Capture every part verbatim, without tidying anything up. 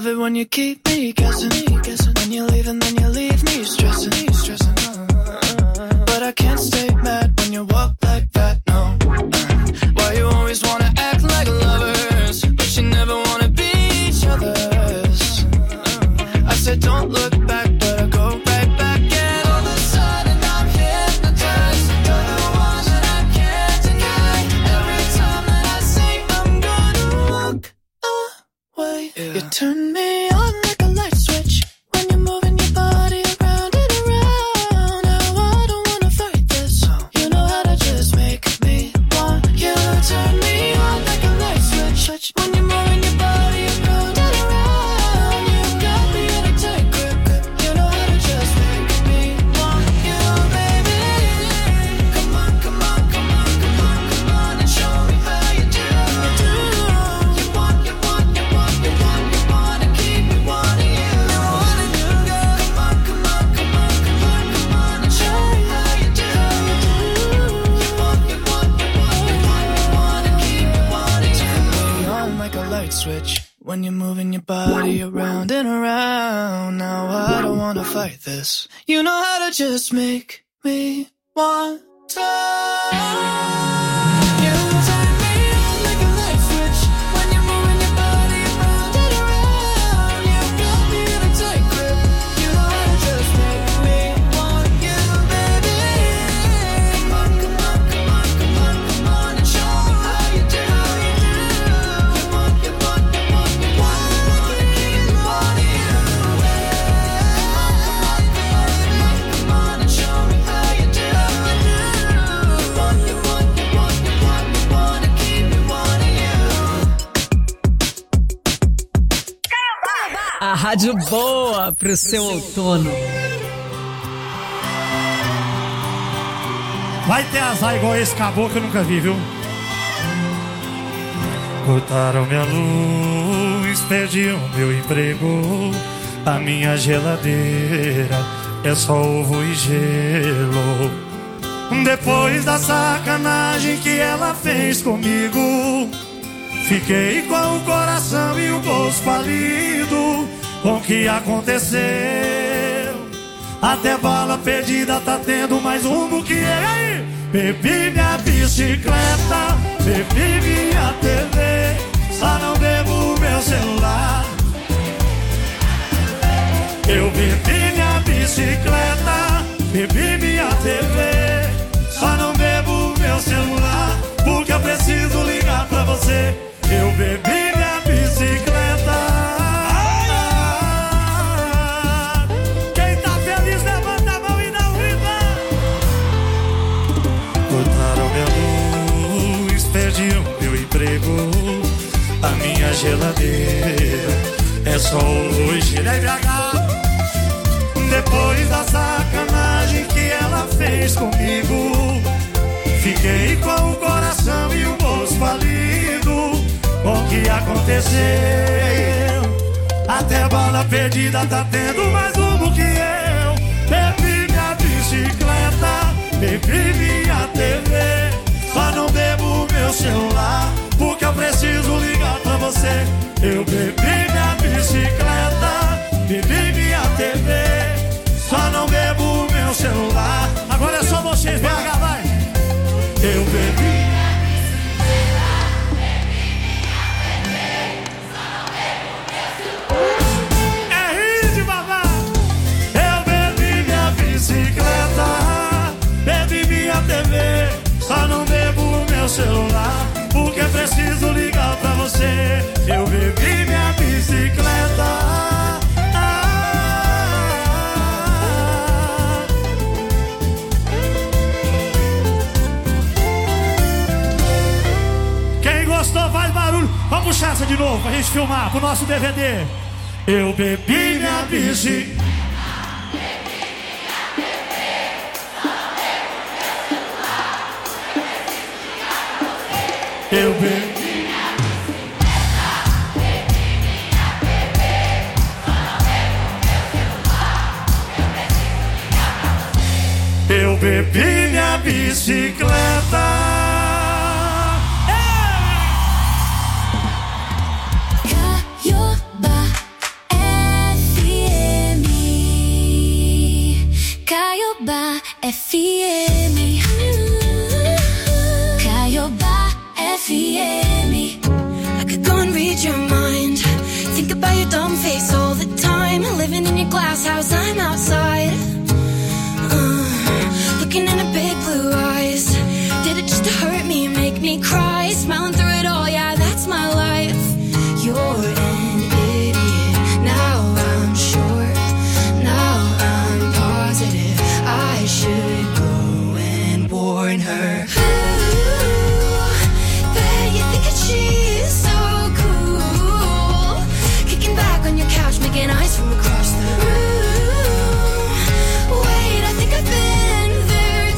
love it when you keep me guessing. When you leave and then you leave me stressing. But I can't stay mad when you walk like that, no. Why you always wanna act like lovers, but you never wanna be each other's. I said don't look back, but I go right back. And all of a sudden I'm hypnotized. You're the one that I can't deny. Every time that I say I'm gonna walk away, yeah. You turn me on like a light switch when you're moving your body around and around. Now I don't wanna fight this. You know how to just make me want you. Turn me on like a light switch when you're moving your body around and around. You got me in a tight grip. You know how to just make me want you, baby. Come on, come on, come on, come on, come on, and show me how you do. You want, you want, you want, you want, you want to keep me wanting you. What do you got? Come on, come on, come on, come on, come on, and show me how you do. You want, you want, you want, you want, you want to keep me wanting you. Turn me on like a light switch when you're moving your body around and around. Now I don't wanna fight this. You know how to just make me want to. You turn me on like a light switch when you're moving your body around and around. You got me in a tight grip. You know how to just make me want you, baby. Come on, come on, come on, come on, come on, and show me how you do. You want, you want, you want, you want, you want to keep me wanting you. Come on, come on, come on, come on, come on, and show me how you do. You want, you want, you want, you want, you want to keep me wanting you. A rádio boa pro seu outono. Vai ter azar igual esse caboclo que eu nunca vi, viu? Cortaram minha luz, perdi o meu emprego. A minha geladeira é só ovo e gelo. Depois da sacanagem que ela fez comigo, fiquei com o coração e o bolso falido. Com o que aconteceu, até bala perdida tá tendo mais rumo que eu. Aí, bebi minha bicicleta, bebi minha T V, só não bebo meu celular. Eu bebi minha bicicleta, bebi minha T V, só não bebo meu celular, porque eu preciso ligar pra você. Eu bebi minha bicicleta. Quem tá feliz levanta a mão e não grita. Cortaram minha luz, perdi o meu emprego. A minha geladeira é só hoje. Depois da sacanagem que ela fez comigo, fiquei com o coração e o bolso falido. Com o que aconteceu, até bala perdida tá tendo mais rumo que eu. Bebi minha bicicleta, bebi minha T V, só não bebo meu celular, porque eu preciso ligar pra você. Eu bebi minha bicicleta, bebi minha T V, só não bebo meu celular. Agora é só vocês, B H, vai. Eu bebi. Só não bebo meu celular, porque preciso ligar pra você. Eu bebi minha bicicleta. Ah. Quem gostou faz barulho. Vamos puxar essa de novo pra gente filmar pro nosso D V D. Eu bebi minha bicicleta. Eu bebi minha bicicleta, bebi minha T V, só não bebo meu celular, eu preciso ligar pra você. Eu bebi minha bicicleta. her. Ooh, bet you think that she's so cool. Kicking back on your couch, making eyes from across the room. Wait, I think I've been there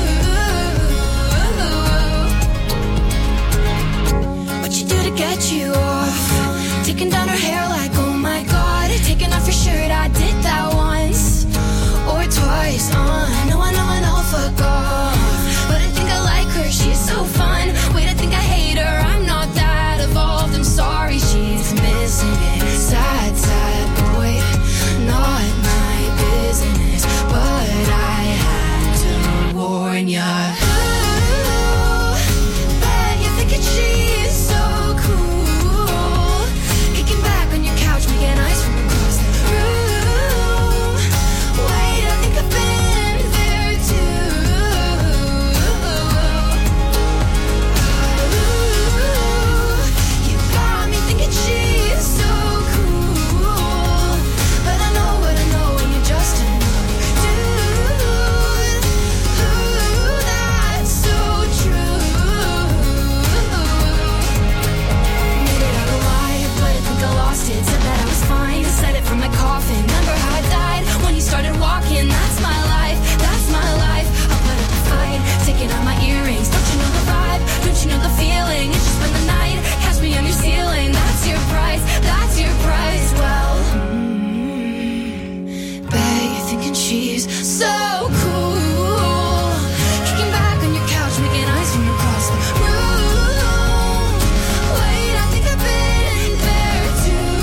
too. What you do to get you off? Taking down her hair like, oh my god. Taking off your shirt, I did that once or twice. Uh, no, I know, I know, fuck off. But I think I like her, she's so fun. Wait, I think I hate her, I'm not that evolved. I'm sorry, she's missing it. Sad, sad boy, not my business. But I had to warn ya. Ooh, bet you're thinking she's so cool. Kicking back on your couch, making eyes from across the room. Wait, I think I've been there too. Ooh, you got me thinking she's so cool. But I know what I know when you're just another dude. Ooh, that's so true. Made it out alive, but I think I lost it. Said that I was fine, said it from my coffin. Remember how I died when you started walking? That's my life, that's my life. I'll put up a fight, taking out my earrings. Don't you know the vibe? Don't you know the feeling? It's just spend the night, catch me on your ceiling. That's your price, that's your price. Well, mm, bet you're thinking she's so cool. Kicking back on your couch, making eyes from across the room. Wait, I think I've been there too.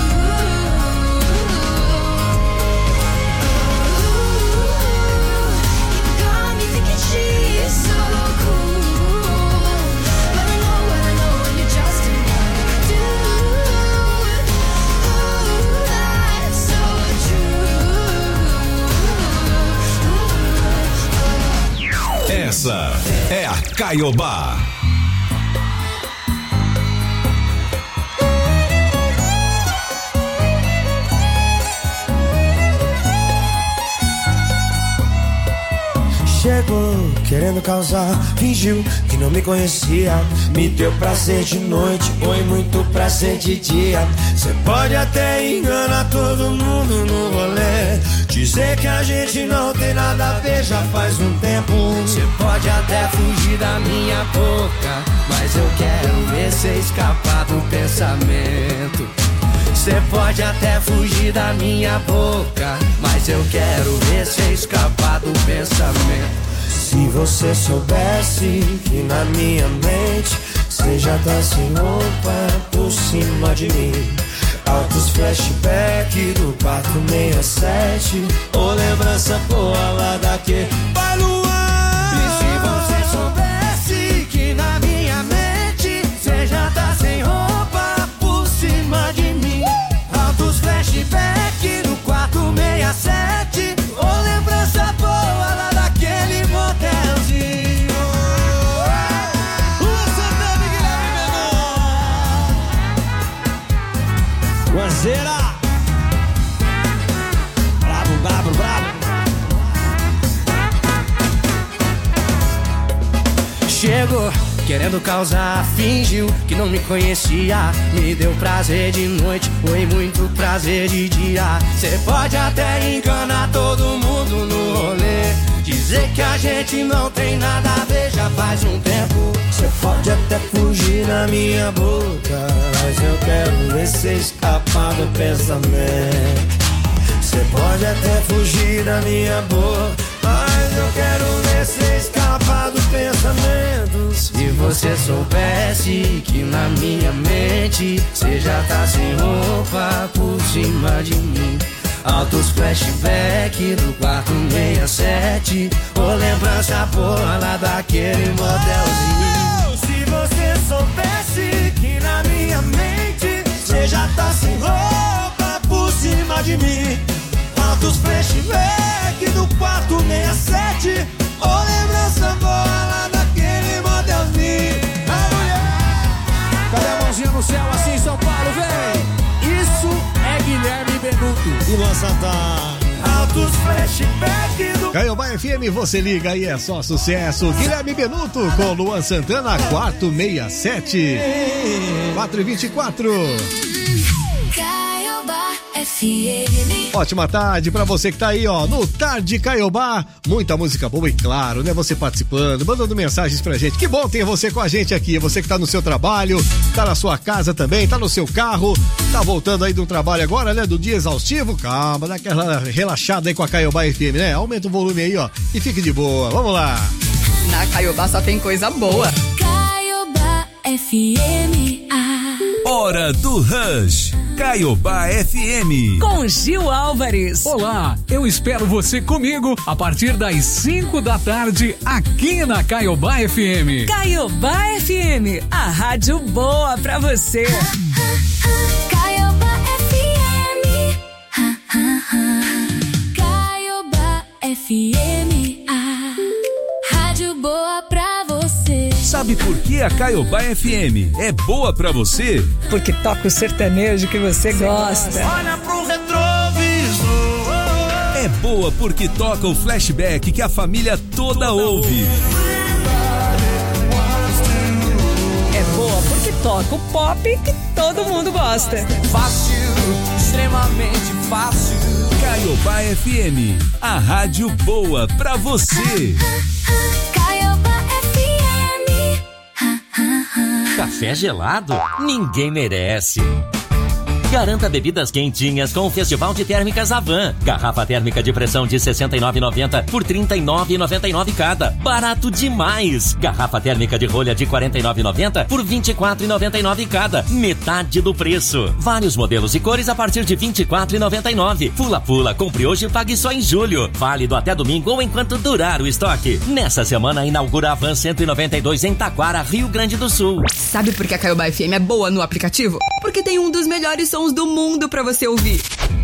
You got me thinking she's so cool. But I know what I know when you're just another dude. Ooh, that's so true. Essa é a Caiobá. Chegou querendo causar, fingiu que não me conhecia. Me deu prazer de noite, foi muito prazer de dia. Cê pode até enganar todo mundo no rolê, dizer que a gente não tem nada a ver já faz um tempo. Cê pode até fugir da minha boca, mas eu quero ver cê escapar do pensamento. Cê pode até fugir da minha boca, mas eu quero ver cê escapar do pensamento. Se você soubesse que na minha mente cê já tá sem roupa por cima de mim. Altos flashback do quatro seis sete, ou lembrança boa lá daquele baluar. E se você soubesse que na minha mente cê já tá sem roupa por cima de mim. Altos flashback do quatro seis sete, ou lembrança boa lá daquele motelzinho. O Santana e Guilherme Menor. Guazeira. Bravo, bravo, bravo. Chegou querendo causar, fingiu que não me conhecia. Me deu prazer de noite, foi muito prazer de dia. Cê pode até enganar todo mundo no rolê, dizer que a gente não tem nada a ver já faz um tempo. Cê pode até fugir da minha boca, mas eu quero ver cê escapar do pensamento. Cê pode até fugir da minha boca, mas eu quero ver cê escapar do pensamento. Se você soubesse que na minha mente cê já tá sem roupa por cima de mim. Altos flashback do quatro seis sete, ou lembrança boa lá daquele motelzinho. Se você soubesse que na minha mente cê já tá sem roupa por cima de mim. Altos flashback do quatro seis sete, ou lembrança boa lá daquele motelzinho. A mulher, cadê a mãozinha no céu assim, São Paulo, vem? Isso é Guilherme Benuto e Luan Santana. Altos flashback do Caiobá F M, você liga e é só sucesso. Guilherme Benuto com Luan Santana, quarto sessenta e sete. quatro e vinte e quatro. Caiobá F M. Ótima tarde pra você que tá aí, ó, no Tarde Caiobá. Muita música boa e claro, né? Você participando, mandando mensagens pra gente. Que bom ter você com a gente aqui. Você que tá no seu trabalho, tá na sua casa também, tá no seu carro, tá voltando aí do trabalho agora, né? Do dia exaustivo. Calma, dá aquela relaxada aí com a Caiobá F M, né? Aumenta o volume aí, ó, e fique de boa. Vamos lá. Na Caiobá só tem coisa boa. Caiobá F M. Hora do Rush. Caiobá F M. Com Gil Álvares. Olá, eu espero você comigo a partir das cinco da tarde aqui na Caiobá F M. Caiobá F M, a rádio boa pra você. Caiobá F M. Caiobá F M. Rádio boa pra você. Sabe por que a Caiobá F M é boa pra você? Porque toca o sertanejo que você gosta. Olha pro retrovisor. É boa porque toca o flashback que a família toda ouve. É boa porque toca o pop que todo mundo gosta. Fácil, extremamente fácil. Caiobá F M, a rádio boa pra você. Caiobá F M. Café gelado? Ninguém merece. Garanta bebidas quentinhas com o Festival de Térmicas Avan. Garrafa térmica de pressão de sessenta e nove reais e noventa centavos por trinta e nove reais e noventa e nove centavos cada. Barato demais! Garrafa térmica de rolha de quarenta e nove reais e noventa centavos por vinte e quatro reais e noventa e nove centavos cada. Metade do preço. Vários modelos e cores a partir de vinte e quatro reais e noventa e nove centavos. Pula pula, compre hoje e pague só em julho. Válido até domingo ou enquanto durar o estoque. Nessa semana inaugura a Avan cento e noventa e dois em Taquara, Rio Grande do Sul. Sabe por que a Caiobá F M é boa no aplicativo? Porque tem um dos melhores sons do mundo pra você ouvir.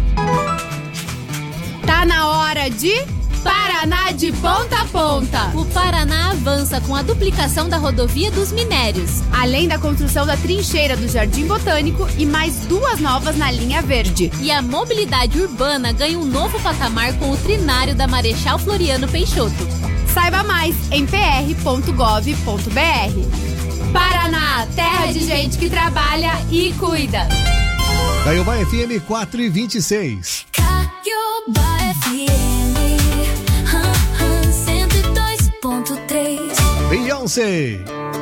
Tá na hora de Paraná de ponta a ponta. O Paraná avança com a duplicação da rodovia dos Minérios, além da construção da trincheira do Jardim Botânico e mais duas novas na linha verde. E a mobilidade urbana ganha um novo patamar com o trinário da Marechal Floriano Peixoto. Saiba mais em p r ponto gov ponto b r. Paraná, terra de gente que trabalha e cuida. Caiobá F M quatro e vinte e seis. Caiobá F M cento e dois ponto três. Beyoncé.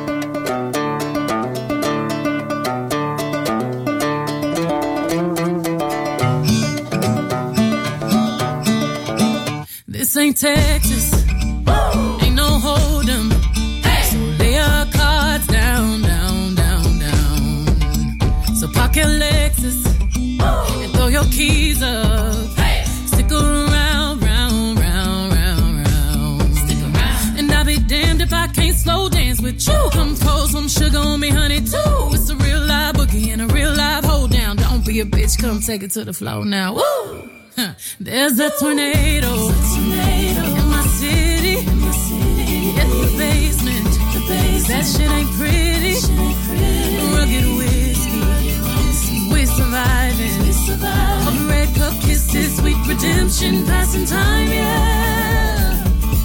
This ain't Texas. Woo! Ain't no hold'em. Hey! So lay your cards down, down, down, down. So park your Lexus. And throw your keys up. Hey. Stick around, round, round, round, round. Stick around. And I'll be damned if I can't slow dance with you. Come pour some sugar on me, honey, too. It's a real live boogie and a real live hold down. Don't be a bitch, come take it to the floor now. Woo! Huh. There's a tornado, There's a tornado. In my city. In my city. In the basement. The basement. That shit ain't pretty. Shit ain't pretty. Rugged whiskey. We're surviving. We're surviving. Of red cup kisses, sweet redemption, passing time, yeah.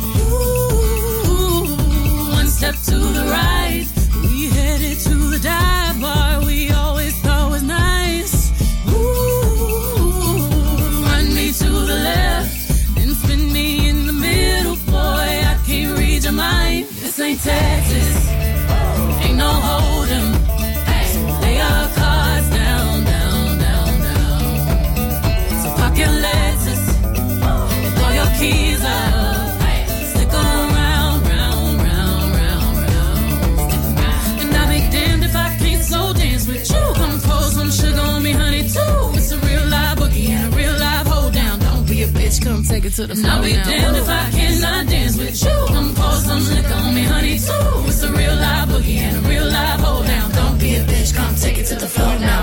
Ooh, one step to the right, we headed to the dive bar we always thought was nice. Ooh, run me to the left, then spin me in the middle, boy. I can't read your mind. This ain't Texas, ain't no hold'em. Lay your cards down, down, down, down. So park your Lexus and throw your keys up. Stick around, round, round, round, round. And I'll be damned if I can't slow dance with you. Come pour some sugar on me, honey, too. It's a real live boogie and a real live hold down. Don't be a bitch, come take it to the floor. I'll be damned if I cannot dance with you. Come pour some liquor on me, honey, too. It's a real live boogie and a real live hold down. Don't be a bitch, come take it to the floor now.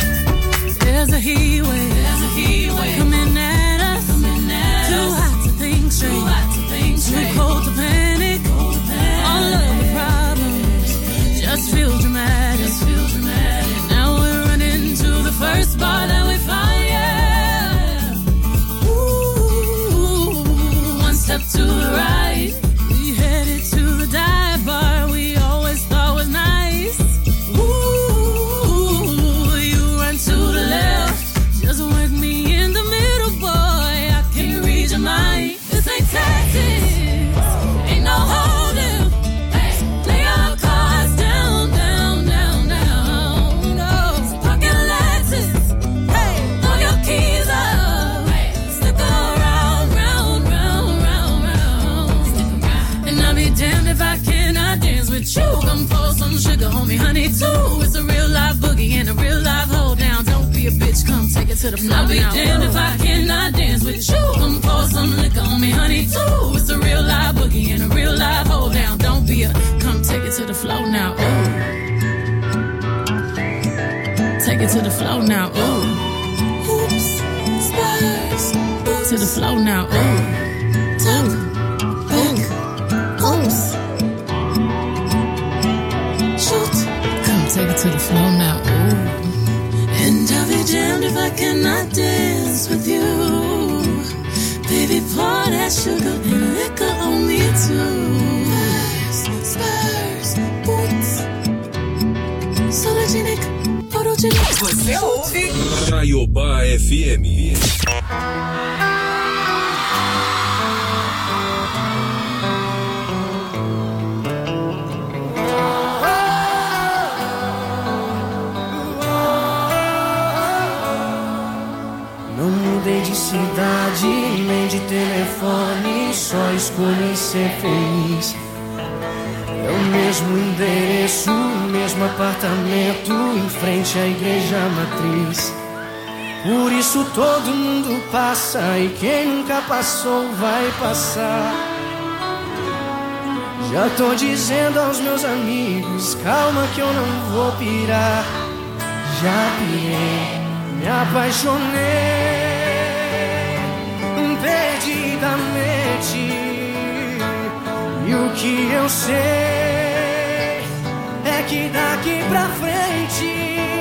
There's a heat wave, There's a heat wave coming at us, coming at too us. Hot to think hold me, honey, too. It's a real life boogie and a real life hold down. Don't be a bitch, come take it to the floor. I'll be damned if I cannot dance with you. Come pour some liquor on me, honey, too. It's a real life boogie and a real life hold down. Don't be a, come take it to the floor now. Ooh. Take it to the floor now. Ooh. Hoops, spurs, to the floor now. Ooh. Tuck, back, oops. Shoot, come take it to the floor now. Ooh. And I'll be damned if I cannot dance with you. Baby, pour that sugar and liquor on me too. Spurs, spurs, boots. Sologenic, photogenic. Você ouve Caiobá F M. Não mudei de cidade, nem de telefone, só escolhi ser feliz. É o mesmo endereço, mesmo apartamento, em frente à igreja matriz. Por isso todo mundo passa, e quem nunca passou vai passar. Já tô dizendo aos meus amigos, calma que eu não vou pirar. Já pirei, me apaixonei perdidamente. E o que eu sei é que daqui pra frente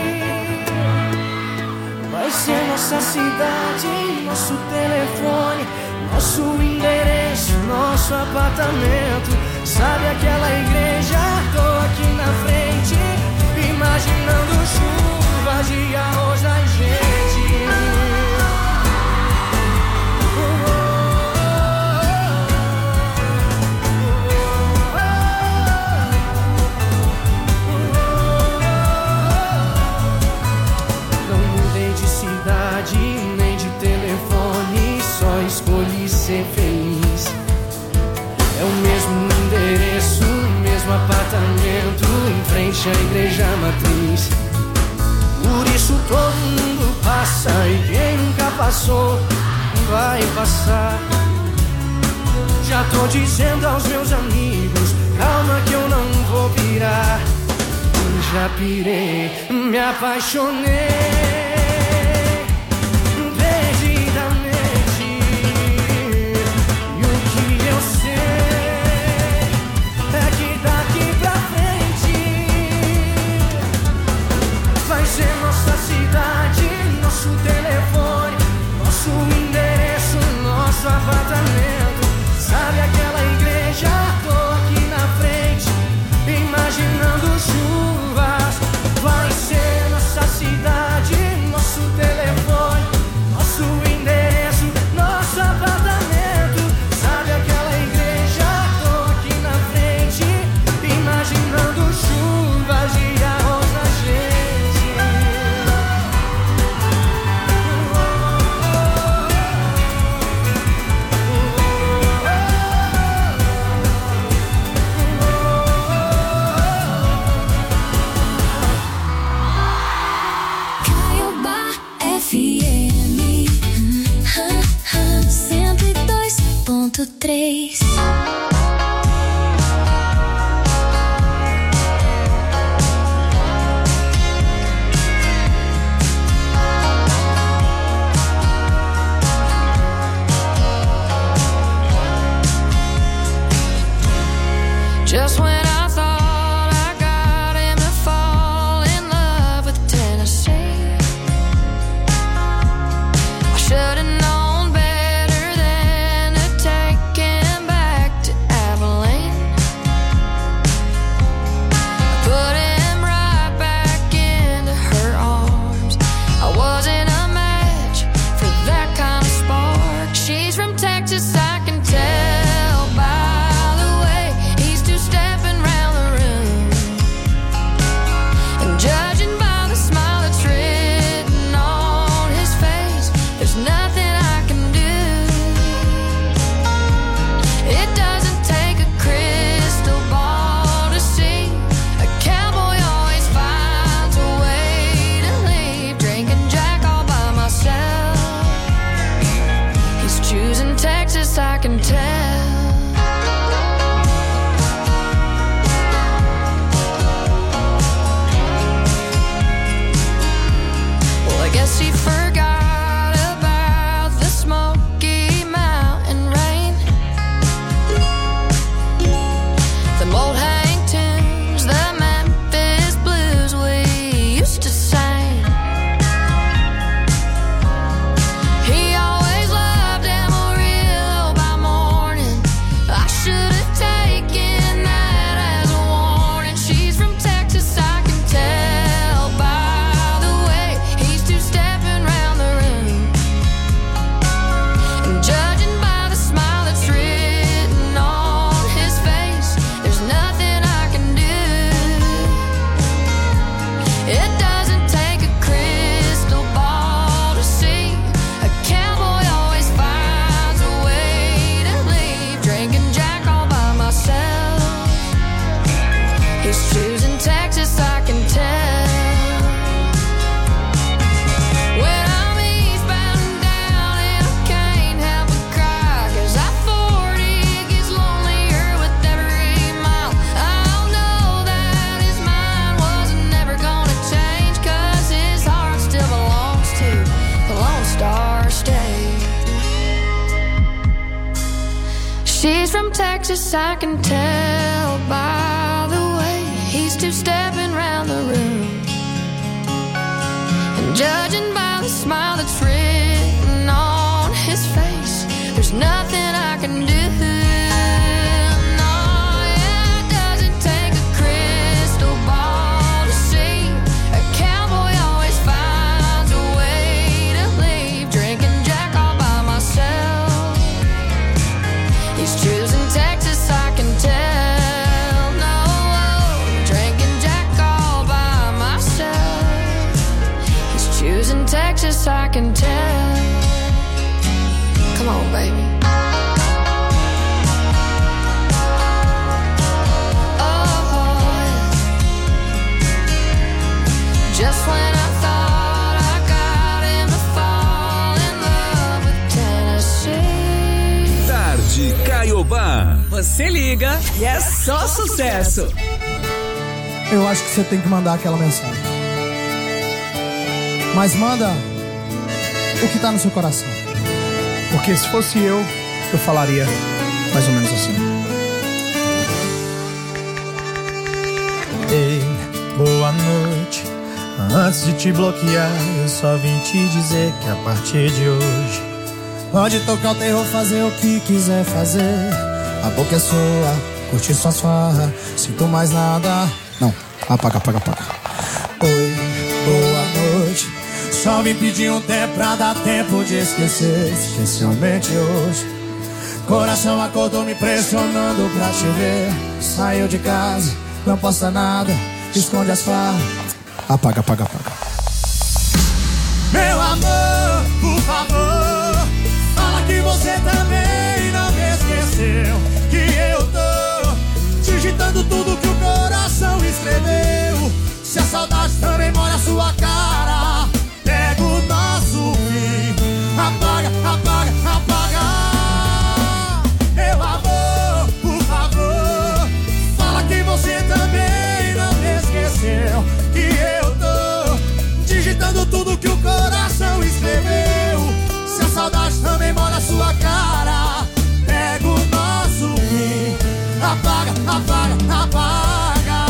vai ser nossa cidade, nosso telefone, nosso endereço, nosso apartamento. Sabe aquela igreja? Tô aqui na frente, imaginando chuva de arroz na gente. Nem de telefone, só escolhi ser feliz. É o mesmo endereço, mesmo apartamento, em frente à igreja matriz. Por isso todo mundo passa, e quem nunca passou vai passar. Já tô dizendo aos meus amigos, calma que eu não vou pirar. Já pirei, me apaixonei nossa cidade, nosso telefone, nosso endereço, nosso apartamento. Sabe aquela igreja? Tô aqui na frente, imaginando chuvas. Vai ser nossa cidade, He's choosing Texas, I can tell. When I'm eastbound and down and I can't help but cry, 'cause I forty gets lonelier with every mile. I'll know that his mind wasn't never gonna change, 'cause his heart still belongs to the Lone Star State. She's from Texas, I can tell by the way he's two-stepping round the room. And judging by the smile that's written on his face, there's nothing I can do. No, yeah, it doesn't take a crystal ball to see. A cowboy always finds a way to leave. Drinking Jack all by myself. He's choosing Texas, I can tell. No, drinking Jack all by myself. He's choosing Texas, I can tell. Come on, baby. Oh, just when I thought I got him to fall in love with Tennessee. Tarde Caiobá. Você liga e é só sucesso. Eu acho que você tem que mandar aquela mensagem. Mas manda o que tá no seu coração. Porque se fosse eu, eu falaria mais ou menos assim. Ei, boa noite. Antes de te bloquear, eu só vim te dizer que a partir de hoje pode tocar o terror, fazer o que quiser fazer. A boca é sua, curtir suas farras. Sinto mais nada. Não, apaga, apaga, apaga. Oi, boa noite. Só vim pedir um tempo pra dar tempo de esquecer, especialmente hoje. Coração acordou me pressionando pra te ver. Saiu de casa, não posta nada, esconde as farras. Apaga, apaga, apaga. Meu amor, por favor, fala que você também não me esqueceu. Que eu tô digitando tudo que o coração escreveu. Se a saudade também molha a sua cara, pega o nosso fim. Apaga, apaga, apaga. Meu amor, por favor, fala que você também não me esqueceu. Que eu tô digitando tudo que o coração escreveu. Se a saudade também molha a sua cara, pega o nosso fim. Apaga, apaga, apaga.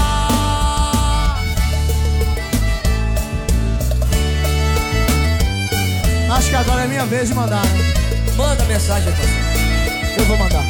Acho que agora é minha vez de mandar, né? Manda mensagem, parceiro. Eu vou mandar.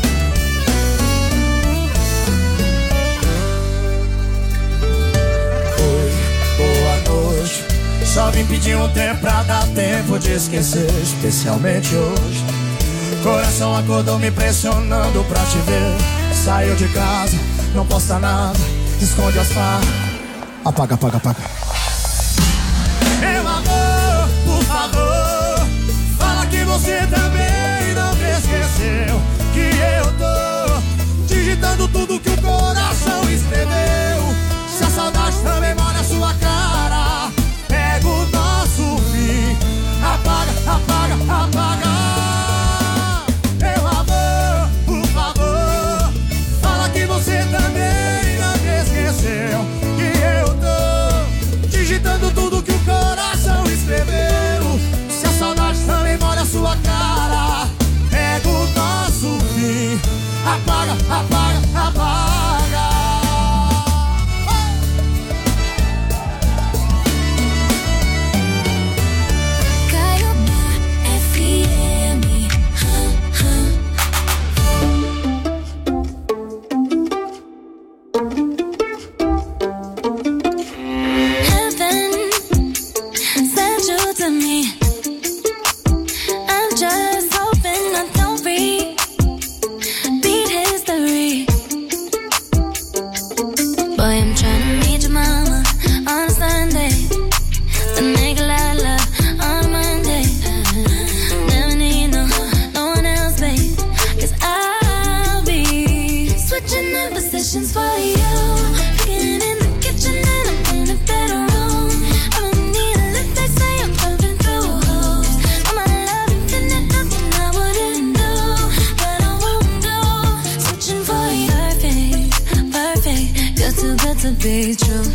Oi, boa noite. Só vim pedir um tempo pra dar tempo de esquecer, especialmente hoje. Coração acordou me pressionando pra te ver. Saiu de casa, não posta nada, esconde as farras. Apaga, apaga, apaga. Meu amor, por favor, fala que você também não me esqueceu. Que eu tô digitando tudo que o coração escreveu. Se a saudade também molha a sua cara, pega o nosso fim. Apaga, apaga, apaga. Meu amor, por favor, fala que você também não me esqueceu. Que eu tô digitando tudo que o coração escreveu. Se a saudade também molha a sua cara, pega o nosso fim. Apaga, apaga, apaga. Caiobá F M. Heaven sent you to me. I'm just hoping I don't repeat history. Boy, I'm trying to meet your mama on a Sunday, then make a lot of love on a Monday. Never need no, no one else, babe, 'cause I'll be switching up positions for you. to be true.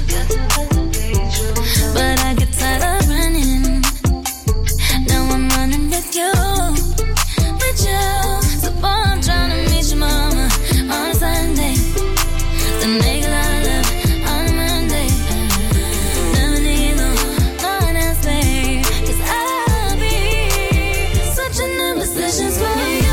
But I get tired of running. Now I'm running with you, with you. So boy, I'm trying to meet your mama on a Sunday. The nigga I love on a Monday. Never need no one else, babe. Cause I'll be switching in positions for you.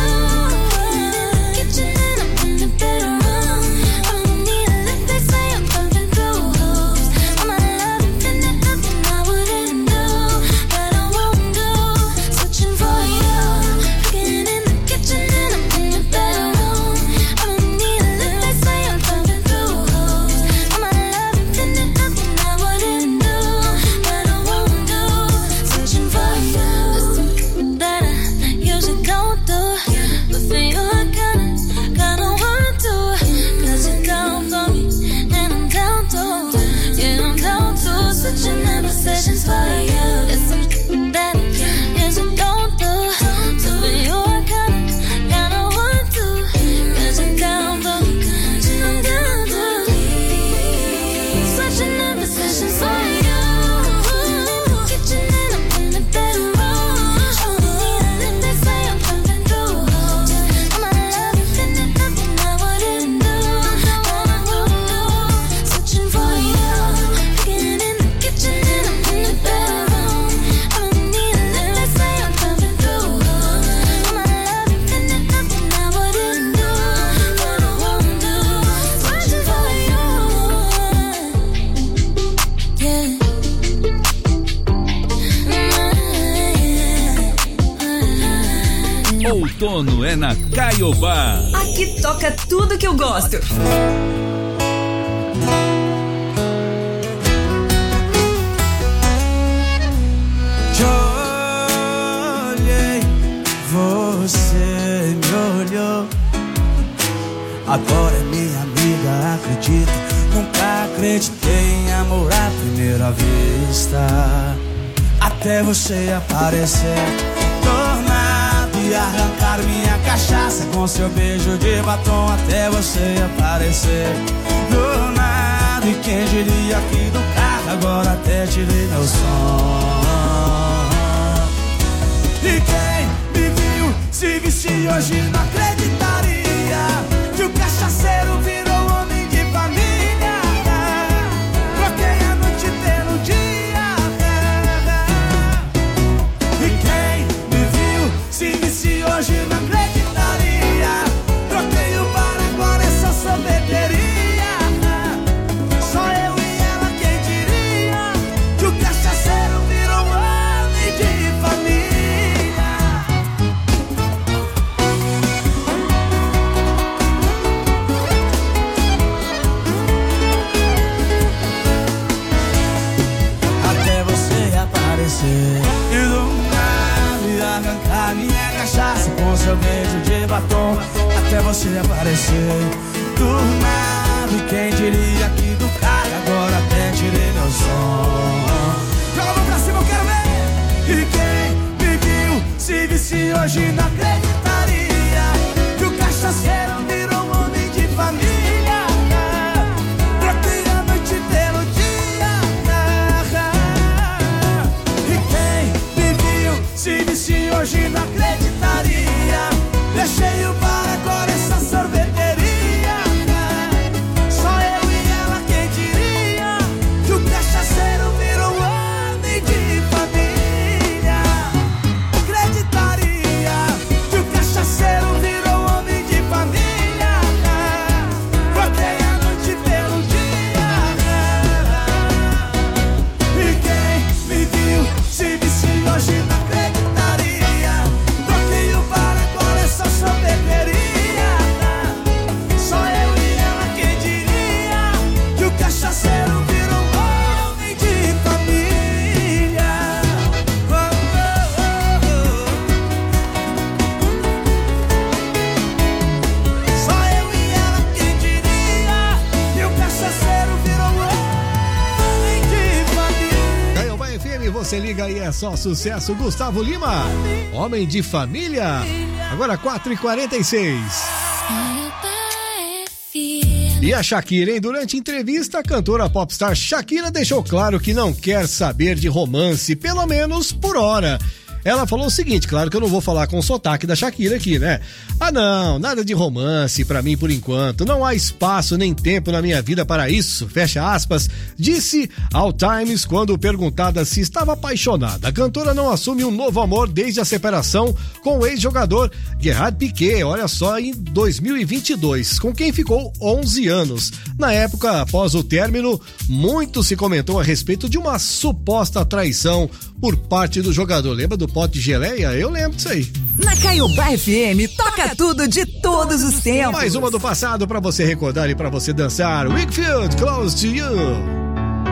Outono é na Caiobá. Aqui toca tudo que eu gosto. Olhei, você me olhou. Agora é minha amiga, acredito. Nunca acreditei em amor à primeira vista. Até você aparecer e arrancar minha cachaça com seu beijo de batom. Até você aparecer do nada. E quem diria aqui do carro agora até tirei meu som. E quem me viu se visse hoje não acreditaria que o cachaceiro virou homem de família. Troquei a noite pelo dia. E quem me viu se visse hoje não acreditaria. Troquei o bar, agora é só sorveteria. Só eu e ela, quem diria que o cachaceiro virou homem de família. Até você aparecer e do arrancar minha cachaça com seu beijo de batom. Até você aparecer do nada. E quem diria que do carro agora até tirei meu som. Joga a mão pra cima, eu quero ver. E quem me viu se visse hoje não acreditaria que o cachaceiro virou um homem de família. Troquei a noite pelo dia. E quem me viu se visse hoje não acreditaria. Deixei o bar, agora essa sorveteria. Só eu e ela, quem diria que o cachaceiro virou homem de família. Acreditaria que o cachaceiro virou homem de família. Troquei a noite pelo dia. E quem me viu se visse hoje não acreditaria. Troquei o bar, agora é só sorveteria. Só eu e ela, quem diria que o cachaceiro virou homem de família. Oh, oh, oh. Só eu e ela, quem diria que o cachaceiro virou homem de família. Caiobá F M, você liga aí, é só sucesso. Gustavo Lima, Homem de Família. Agora quatro e quarenta e seis. Caiobá F M. E a Shakira, hein? Durante entrevista, a cantora popstar Shakira deixou claro que não quer saber de romance, pelo menos por hora. Ela falou o seguinte, claro que eu não vou falar com o sotaque da Shakira aqui, né? Ah não, nada de romance pra mim por enquanto, não há espaço nem tempo na minha vida para isso, fecha aspas, disse ao Times quando perguntada se estava apaixonada. A cantora não assume um novo amor desde a separação com o ex-jogador Gerard Piqué, olha só, em dois mil e vinte e dois, com quem ficou onze anos. Na época, após o término, muito se comentou a respeito de uma suposta traição por parte do jogador. Lembra do pote de geleia? Eu lembro disso aí. Na Caiobá F M, toca tudo de todos os tempos. Mais uma do passado pra você recordar e pra você dançar. Wakefield, Close to You.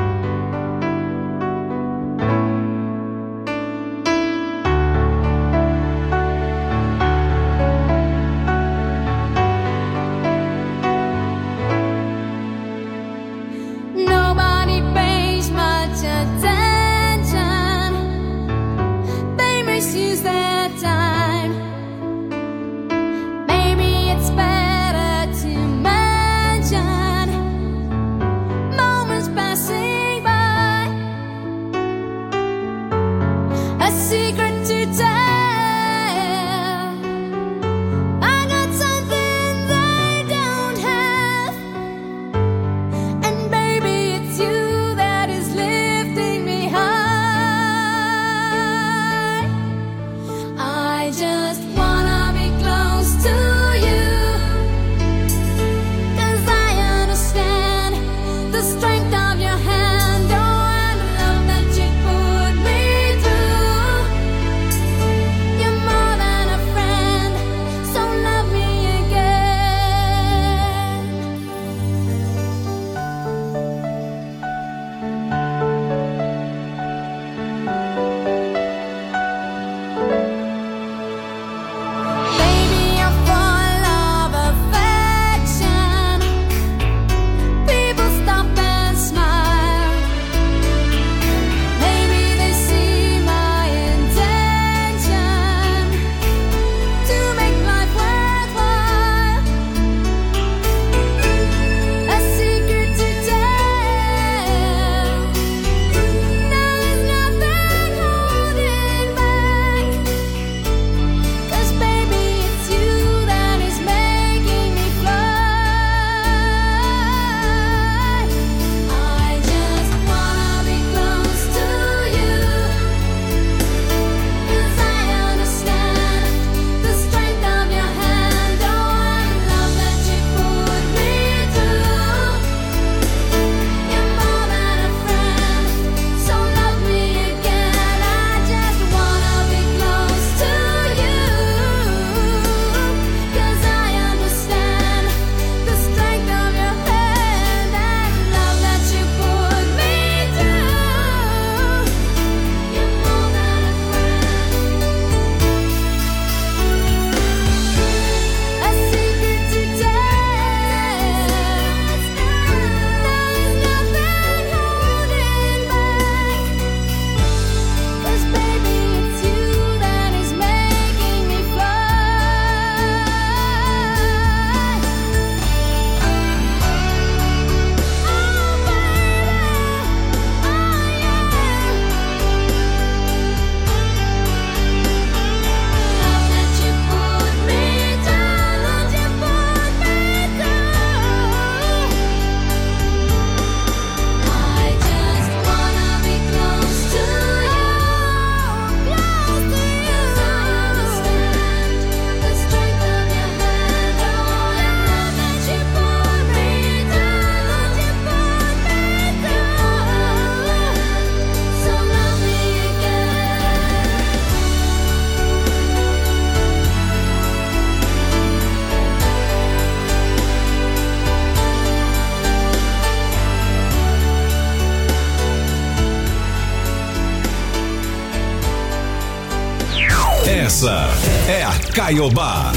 Essa é a Caiobá.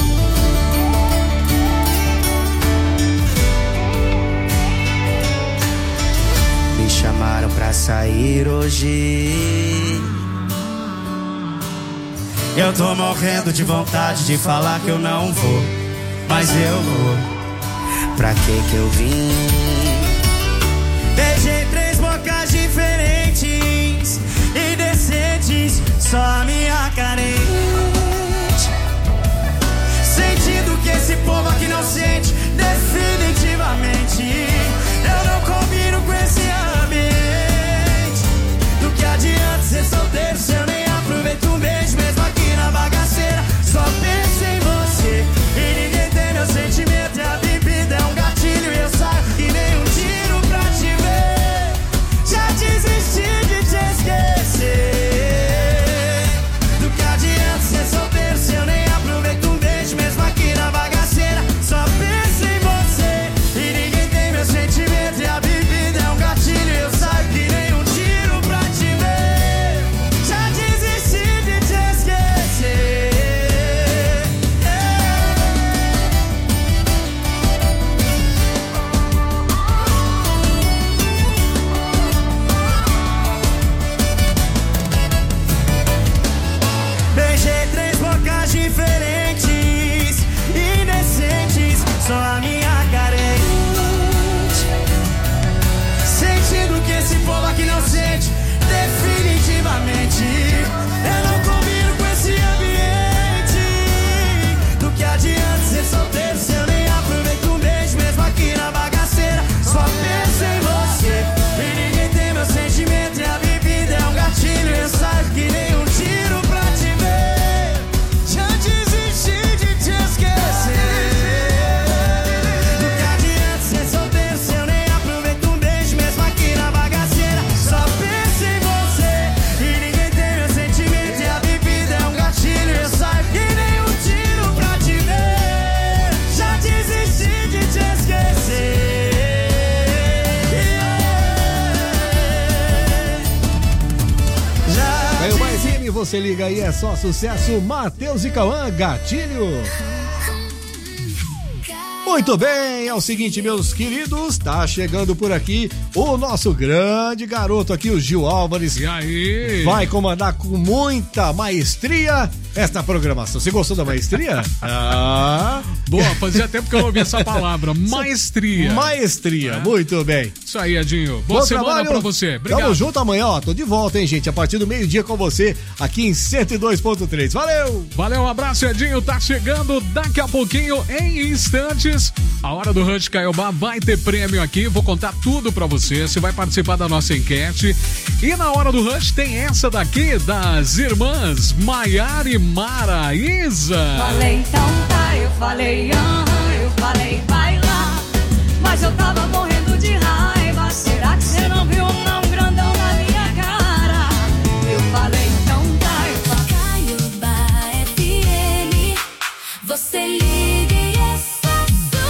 Me chamaram pra sair hoje. Eu tô morrendo de vontade de falar que eu não vou, mas eu vou. pra que que eu vim? Beijei três bocas diferentes, indecentes, só a minha carente. Sentindo que esse povo aqui não sente, definitivamente. Eu não combino com esse ambiente. Do que adianta ser solteiro se eu nem aproveito um beijo, mesmo aqui na bagaceira. Só penso em você e ninguém tem meu sentimento. E a bebida é um gatilho e eu saio e nem um tiro pra te ver. Já desisti de te esquecer. Do que adianta ser solteiro se eu nem aproveito um beijo, mesmo aqui na bagaceira. Só penso em você e ninguém tem meu sentimento. E a bebida é um gatilho e eu saio que nem um tiro pra te ver. Já desisti de te esquecer. Beijei três bocas diferentes, indecentes, só a minha carente. Sentindo que esse povo aqui não sente, definitivamente. Eu não combino com esse ambiente. Do que adianta ser solteiro se eu nem aproveito um beijo, mesmo aqui na bagaceira. Só penso em você e ninguém tem meu sentimento. E a bebida é um gatilho e eu saio que nem um tiro pra te ver. Já desisti de te esquecer. Do que adianta ser solteiro se eu nem aproveito um beijo, mesmo aqui na bagaceira. Só penso em você e ninguém tem meu sentimento. E a bebida é um gatilho e eu saio que nem um tiro pra te ver. Já desisti de te esquecer. Caiu mais M, você liga aí, é só sucesso. Matheus e Cauã, Gatilho. Muito bem, é o seguinte, meus queridos, tá chegando por aqui o nosso grande garoto aqui, o Gil Álvares. E aí? Vai comandar com muita maestria esta programação. Você gostou da maestria? Ah. Boa, fazia tempo que eu não ouvi essa palavra, maestria. Maestria, É. muito bem. Isso aí, Edinho. Boa Bom semana trabalho. pra você. Obrigado. Tamo junto amanhã, ó. Tô de volta, hein, gente? A partir do meio-dia com você aqui em cento e dois ponto três. Valeu! Valeu, um abraço, Edinho. Tá chegando daqui a pouquinho, em instantes. A hora do Rush Caiobá vai ter prêmio aqui. Vou contar tudo pra você. Você vai participar da nossa enquete. E na hora do Rush tem essa daqui das irmãs Maiara e Maraísa. Falei então tá, eu falei aham, eu falei vai lá, mas eu tava morrendo de raiva. Será que você não viu um não grandão na minha cara? Eu falei então tá, eu falei Caiobá F M, você liga e é só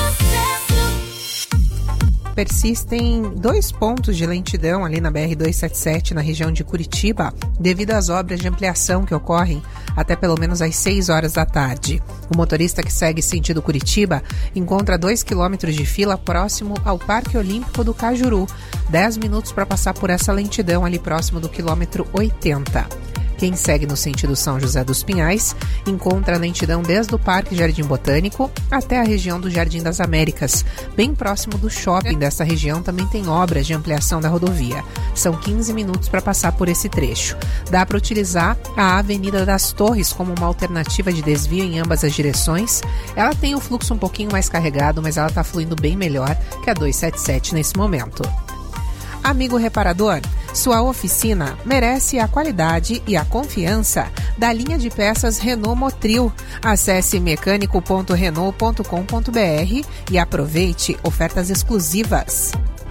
sucesso. Persistem dois pontos de lentidão ali na B R duzentos e setenta e sete, na região de Curitiba, devido às obras de ampliação que ocorrem até pelo menos às seis horas da tarde. O motorista que segue sentido Curitiba encontra dois quilômetros de fila próximo ao Parque Olímpico do Cajuru. dez minutos para passar por essa lentidão ali próximo do quilômetro oitenta. Quem segue no sentido São José dos Pinhais encontra a lentidão desde o Parque Jardim Botânico até a região do Jardim das Américas. Bem próximo do shopping dessa região também tem obras de ampliação da rodovia. São quinze minutos para passar por esse trecho. Dá para utilizar a Avenida das Torres como uma alternativa de desvio em ambas as direções. Ela tem o fluxo um pouquinho mais carregado, mas ela está fluindo bem melhor que a duzentos e setenta e sete nesse momento. Amigo reparador, sua oficina merece a qualidade e a confiança da linha de peças Renault Motril. Acesse mecânico ponto renault ponto com ponto b r e aproveite ofertas exclusivas.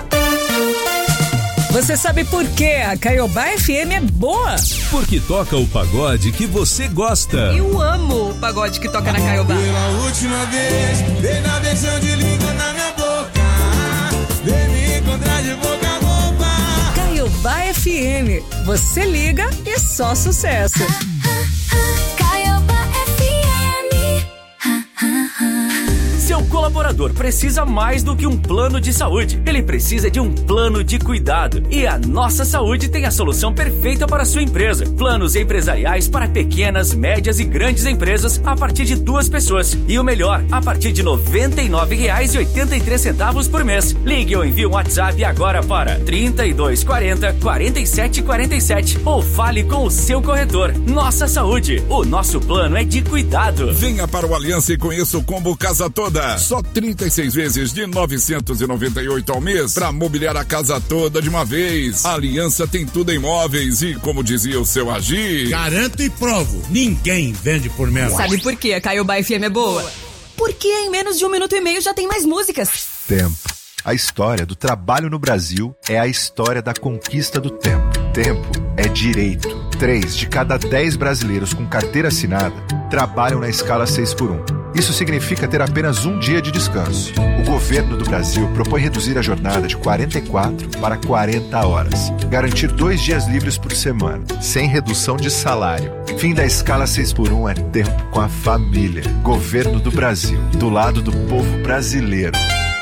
Você sabe por que a Caiobá F M é boa? Porque toca o pagode que você gosta. Eu amo o pagode que toca na Caiobá. Pela última vez, dei na versão de língua na minha boca. Vem me encontrar de boca a boca. Caiobá F M. Você liga e só sucesso. Caiobá F M. Se Seu colaborador precisa mais do que um plano de saúde. Ele precisa de um plano de cuidado. E a Nossa Saúde tem a solução perfeita para a sua empresa. Planos empresariais para pequenas, médias e grandes empresas a partir de duas pessoas. E o melhor, a partir de noventa e nove reais e oitenta e três centavos por mês. Ligue ou envie um WhatsApp agora para trinta e dois quarenta, quarenta e sete quarenta e sete ou fale com o seu corretor. Nossa Saúde, o nosso plano é de cuidado. Venha para o Aliança e conheça o combo Casa Toda. Só trinta e seis vezes de novecentos e noventa e oito ao mês para mobiliar a casa toda de uma vez. A Aliança tem tudo em móveis e, como dizia o seu Agir, garanto e provo, ninguém vende por menos. Sabe por que a Caiobá F M é boa? Porque em menos de um minuto e meio já tem mais músicas. Tempo. A história do trabalho no Brasil é a história da conquista do tempo. Tempo é direito. Três de cada dez brasileiros com carteira assinada trabalham na escala seis por um. Isso significa ter apenas um dia de descanso. O governo do Brasil propõe reduzir a jornada de quarenta e quatro para quarenta horas. Garantir dois dias livres por semana, sem redução de salário. Fim da escala seis por um é tempo com a família. Governo do Brasil, do lado do povo brasileiro.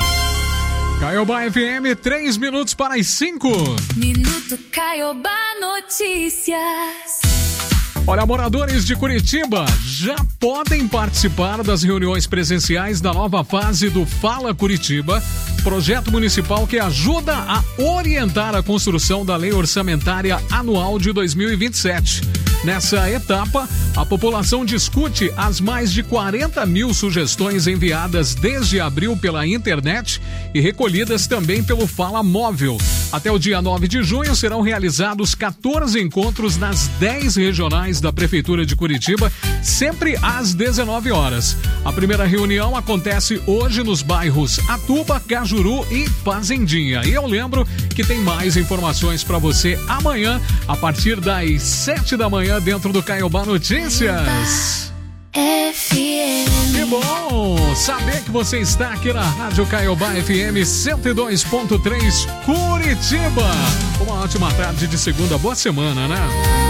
Caiobá F M, três minutos para as cinco. Minuto Caiobá Notícias. Olha, moradores de Curitiba já podem participar das reuniões presenciais da nova fase do Fala Curitiba, projeto municipal que ajuda a orientar a construção da Lei Orçamentária Anual de dois mil e vinte e sete. Nessa etapa, a população discute as mais de quarenta mil sugestões enviadas desde abril pela internet e recolhidas também pelo Fala Móvel. Até o dia nove de junho serão realizados quatorze encontros nas dez regionais da Prefeitura de Curitiba, sempre às dezenove horas. A primeira reunião acontece hoje nos bairros Atuba, Cajuru e Fazendinha. E eu lembro que tem mais informações para você amanhã, a partir das sete da manhã, dentro do Caiobá Notícias. F M. Que bom saber que você está aqui na Rádio Caiobá F M cento e dois ponto três Curitiba. Uma ótima tarde de segunda, boa semana, né?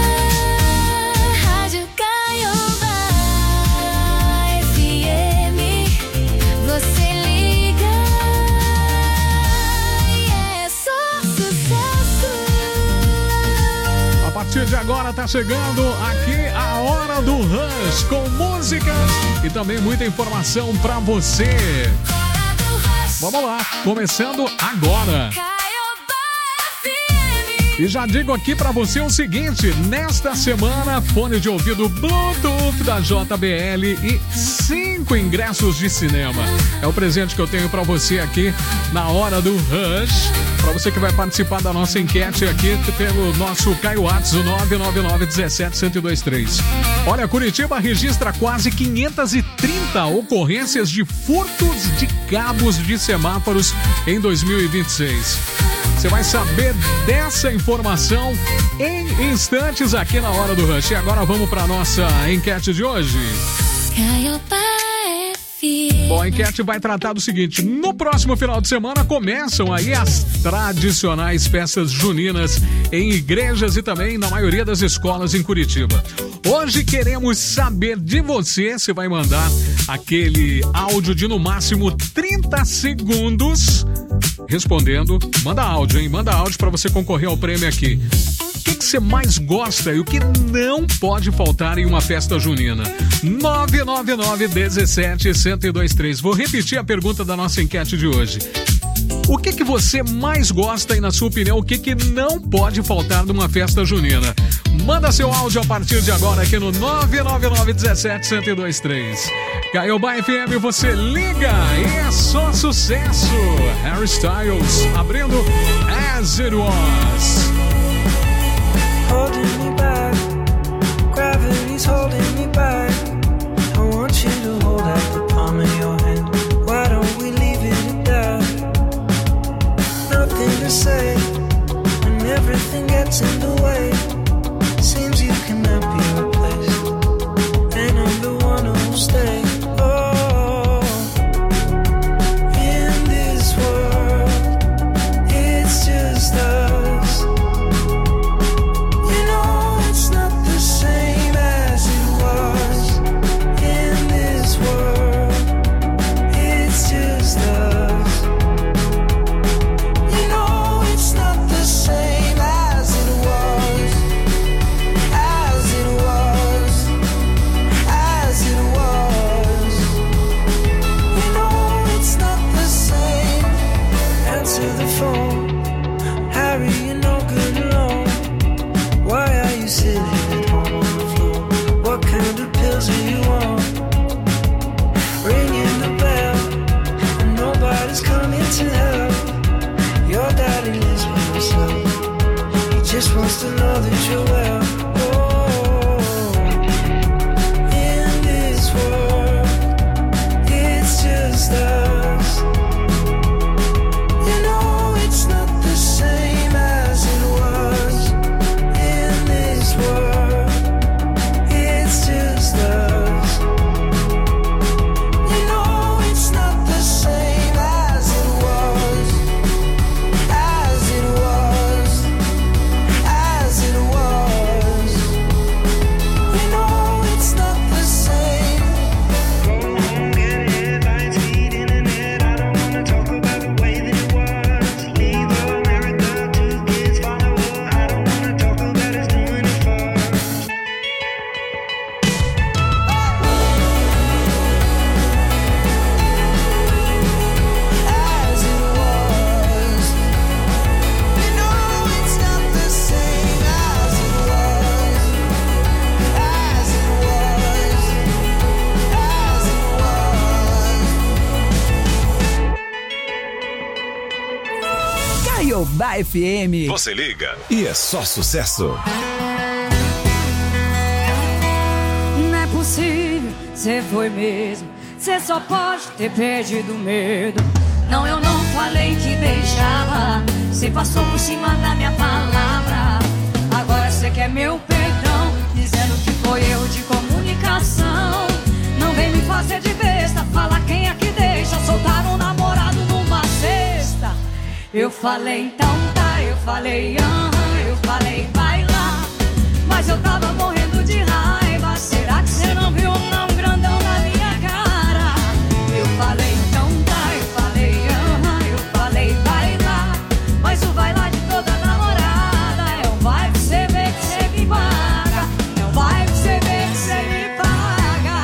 Rádio Caiobá F M. Você liga e é só sucesso. A partir de agora tá chegando aqui a Hora do Rush, com música e também muita informação pra você. Vamos lá, começando agora. E já digo aqui pra você o seguinte, nesta semana, fone de ouvido Bluetooth da J B L e cinco ingressos de cinema. É o presente que eu tenho pra você aqui na Hora do Rush. Pra você que vai participar da nossa enquete aqui pelo nosso Caio Whats, o nove nove nove um sete um zero dois três. Olha, Curitiba registra quase quinhentas e trinta ocorrências de furtos de cabos de semáforos em dois mil e vinte e seis. Você vai saber dessa informação em instantes aqui na Hora do Rush. E agora vamos para nossa enquete de hoje. Bom, a enquete vai tratar do seguinte: no próximo final de semana começam aí as tradicionais festas juninas em igrejas e também na maioria das escolas em Curitiba. Hoje queremos saber de você, você vai mandar aquele áudio de no máximo trinta segundos respondendo. Manda áudio, hein? Manda áudio para você concorrer ao prêmio aqui. O que que você mais gosta e o que não pode faltar em uma festa junina? nove nove nove um sete um zero dois três. Vou repetir a pergunta da nossa enquete de hoje. O que que você mais gosta e, na sua opinião, o que que não pode faltar numa festa junina? Manda seu áudio a partir de agora aqui no nove nove nove um sete um zero dois três. Caiobá F M, você liga e é só sucesso. Harry Styles abrindo As It Was. Holding me back, gravity's holding me back. I want you to hold out the palm of your hand. Why don't we leave it at that? Nothing to say when everything gets in the way. Seems you cannot be replaced, and I'm the one who'll stay. Oh, in this world, it's just us. It's to the phone. Harry, you're no good alone. Why are you sitting at home on the floor? What kind of pills are you on? Ringing the bell, and nobody's coming to help. Your daddy lives by himself. He just wants to know that you're well. Oh, in this world, it's just us. You know it's not the same as it was. In this world, it's just us. You know it's not the same as it was. As it was. As it was. You know it's not the same. Go home, get headlines, feed internet. I don't wanna talk about the way that it was. Leave America, two kids follow her. I don't wanna talk about us doing it first. As it was. You know it's not the same as it was. As it was. As it was. Caiobá F M. Você liga e é só sucesso. Não é possível, cê foi mesmo. Cê só pode ter perdido medo. Não, eu não falei que beijava. Cê passou por cima da minha palavra. Agora cê quer meu perdão, dizendo que foi erro de comunicação. Não vem me fazer de besta, fala quem é que deixa soltar um namorado numa cesta. Eu falei então tá, eu falei aham, eu falei vai lá. Mas eu tava morrendo de raiva. Será que cê não viu não grandão na minha cara? Eu falei então tá, eu falei aham, eu falei vai lá. Mas o vai lá de toda namorada é um vai pra cê ver que cê me paga. É um vai pra cê ver que cê me paga.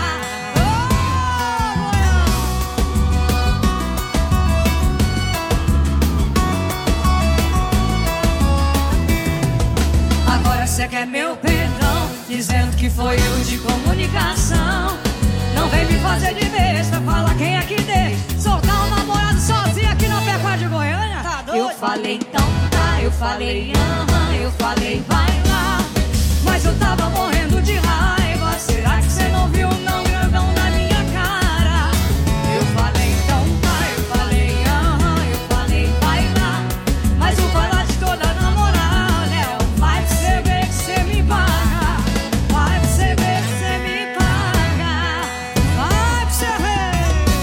Agora cê quer meu perdão, dizendo que foi erro de comunicação. Não vem me fazer de besta, fala quem é que deixa soltar um namorado sozinho aqui na Pecuária de Goiânia. Tá doido? Eu falei então tá, eu falei aham, eu falei vai lá. Mas eu tava morrendo de raiva. Será que cê não viu não grandão na minha cara? Eu falei então tá, eu falei aham, eu falei vai lá. Mas o vai lá de toda namorada é um vai pra cê ver que cê me paga. Vai pra cê ver que cê me paga. Vai pra cê ver.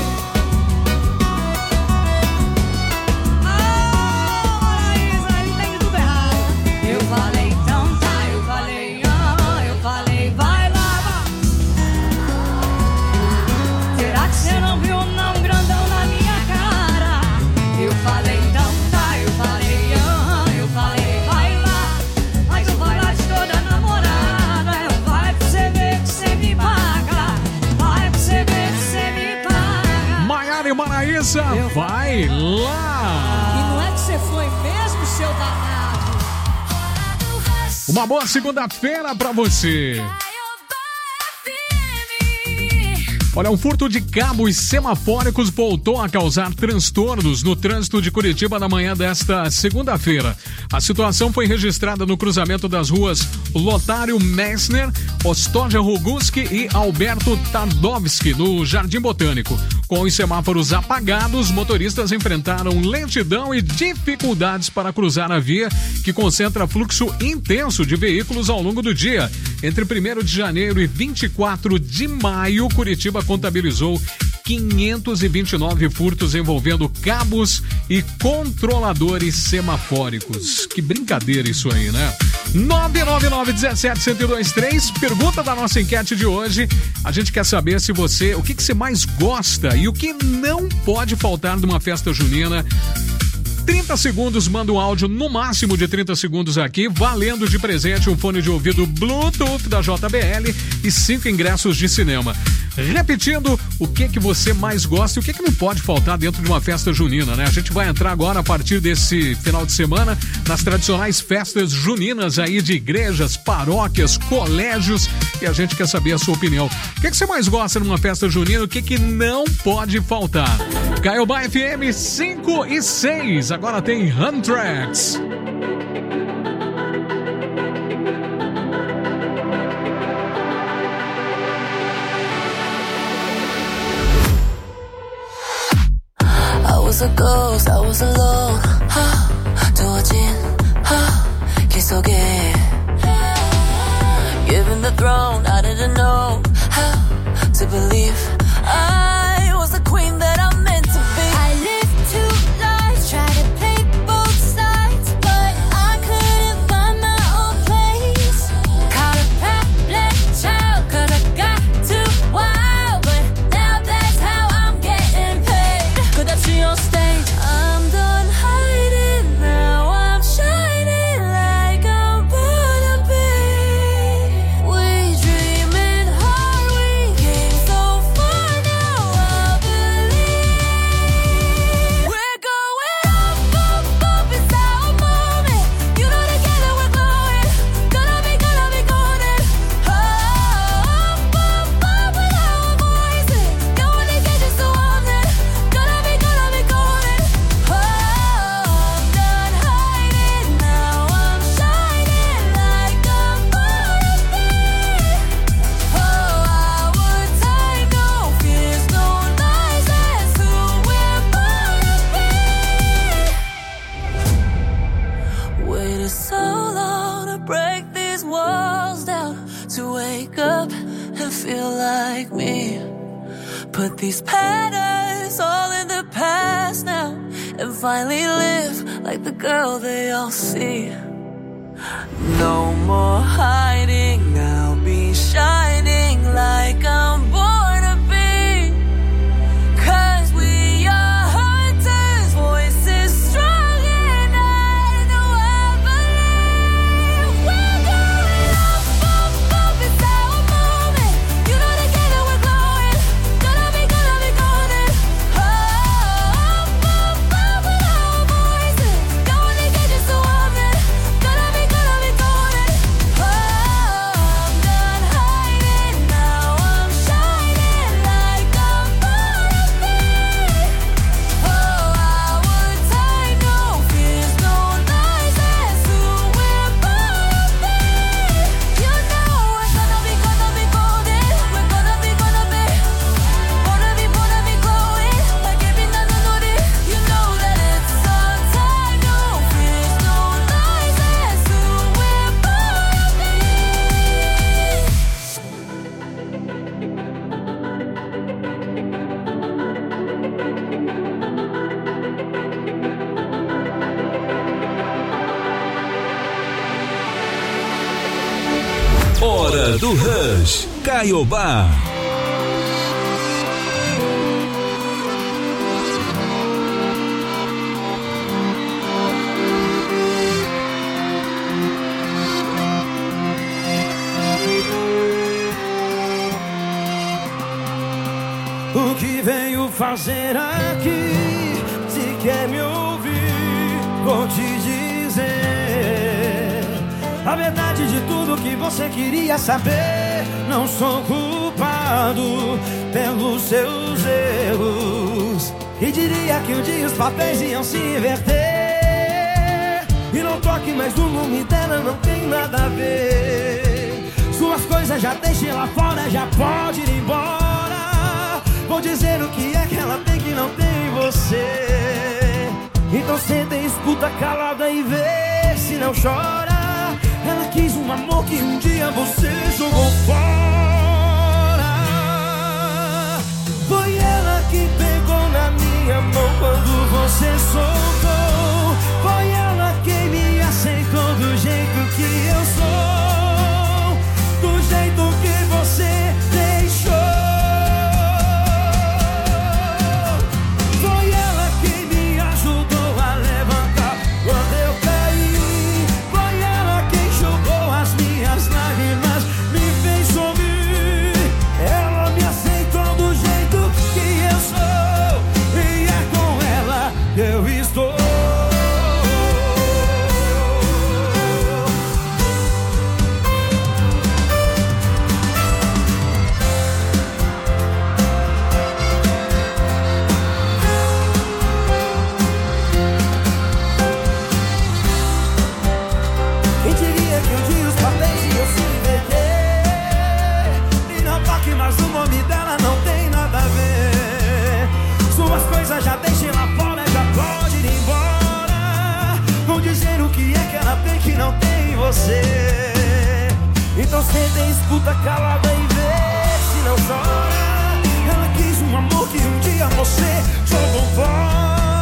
Ah, Isa, ele tem tudo errado. Eu falei então tá, eu falei aham, eu falei vai lá. Será que cê não viu não grandão na minha cara? Eu falei então tá, eu falei aham, eu falei vai lá. Mas o vai lá de toda namorada é um vai pra cê ver que cê me paga. Vai pra cê ver que cê me paga. Maiara e Maraísa, vai lá! E não é que cê foi mesmo, seu danado? Uma boa segunda-feira pra você. Olha, um furto de cabos semafóricos voltou a causar transtornos no trânsito de Curitiba na manhã desta segunda-feira. A situação foi registrada no cruzamento das ruas Lotário Messner, Ostódia Roguski e Alberto Tardovski, no Jardim Botânico. Com os semáforos apagados, motoristas enfrentaram lentidão e dificuldades para cruzar a via, que concentra fluxo intenso de veículos ao longo do dia. Entre primeiro de janeiro e vinte e quatro de maio, Curitiba contabilizou quinhentos e vinte e nove furtos envolvendo cabos e controladores semafóricos. Que brincadeira isso aí, né? nove nove nove um sete um zero dois três, pergunta da nossa enquete de hoje. A gente quer saber se você, o que, que você mais gosta e o que não pode faltar numa festa junina. trinta segundos, manda um áudio no máximo de trinta segundos aqui, valendo de presente um fone de ouvido Bluetooth da J B L e cinco ingressos de cinema. Repetindo, o que que você mais gosta e o que que não pode faltar dentro de uma festa junina, né? A gente vai entrar agora a partir desse final de semana nas tradicionais festas juninas aí de igrejas, paróquias, colégios, e a gente quer saber a sua opinião. O que que você mais gosta numa festa junina? O que que não pode faltar? Caiobá F M cinco e seis, agora tem Huntrax. I was a ghost, I was alone. 두어진 길 속에 given the throne, I didn't know how to believe I was the queen that I'm meant to be. I lived two lives, tried to play both sides, but I couldn't find my own place. Caught a bad child, cause I got too wild, but now that's how I'm getting paid. Could I see on stage? I'm done hiding, now I'm shining like I'm born to be. We dreaming hard, we came so far, now I believe. We're going up, up, up, it's our moment. You know together we're glowing, gonna be, gonna be golden. Up, up, up with our voices, no one can get us so on it. Gonna be, gonna be golden. Oh, I'm done hiding, now I'm shining like I'm born to be. Oh, our time, no fears, no lies, that's who we're born to be. Waited so long to break these walls down, to wake up and feel like me. Put these patterns all in the past now, and finally live like the girl they all see. No more hiding, I'll be shining like I'm born to be. Cause we are hunters, voices strong, and I know I believe. We're going up, up, up, it's our moment. You know together we're glowing, gonna be, gonna be golden. Oh, up, up, up with our voices, no one can get us so on it. Gonna be, gonna be golden. Oh, I'm done hiding, now I'm shining like I'm born to be. Oh, our time, no fears, no lies, that's who we're born to be. You know we're gonna be, gonna be golden. We're gonna be, gonna be, gonna be, gonna be glowing like every night I know it. You know that it's our time, no fears, no lies, that's who we're born to be. Hora do Rush, Caiobá. O que veio fazer aqui? Se quer me ouvir, vou te dizer a verdade de tudo que você queria saber. Não sou culpado pelos seus erros, e diria que um dia os papéis iam se inverter. E não toque mais no nome dela, não tem nada a ver. Suas coisas já deixe lá fora, já pode ir embora. Vou dizer o que é que ela tem que não tem em você. Então senta e escuta calada e vê se não chora. Ela quis um amor que um dia você jogou fora. Foi ela que pegou na minha mão quando você soltou. Foi ela quem me aceitou do jeito que eu sou, do jeito que você deixou. Foi ela quem me ajudou a levantar. dizer o que é que ela tem que não tem em você. Então senta e escuta calada e vê se não chora. Ela quis um amor que um dia você jogou fora.